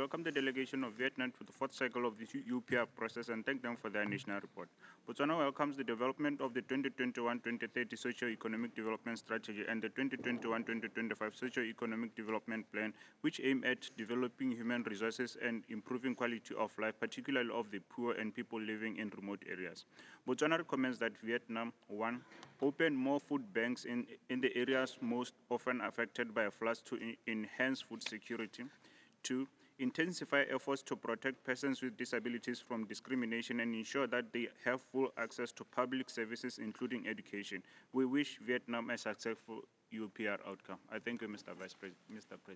welcome the delegation of Vietnam to the fourth cycle of the UPR process and thank them for their national report. Botswana welcomes the development of the 2021-2030 Socio-Economic Development Strategy and the 2021-2025 Socio-Economic Development Plan, which aim at developing human resources and improving quality of life, particularly of the poor and people living in remote areas. Botswana recommends that Vietnam, 1, open more food banks in the areas most often affected by floods to enhance food security. 2, intensify efforts to protect persons with disabilities from discrimination and ensure that they have full access to public services, including education. We wish Vietnam a successful UPR outcome. I thank you, Mr. President.